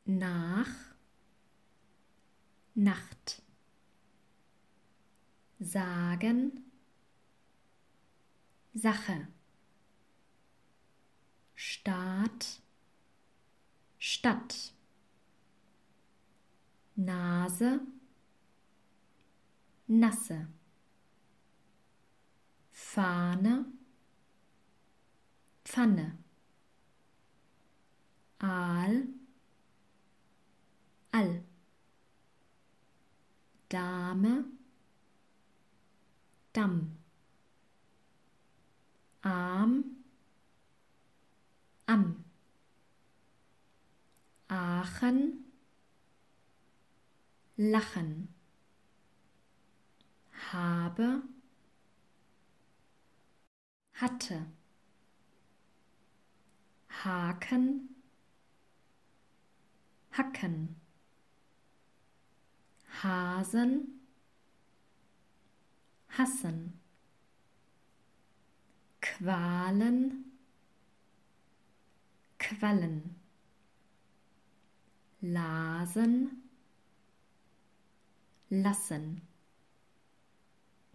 nach, Nacht, sagen, Sache, Staat, Stadt, Nase, Nasse, Fahne, Pfanne, Aal, All, Dame, Damm, Arm, Am, Aachen, Lachen, habe, hatte, Haken, Hacken, Hasen, hassen, Qualen, Quallen, Lasen, lassen.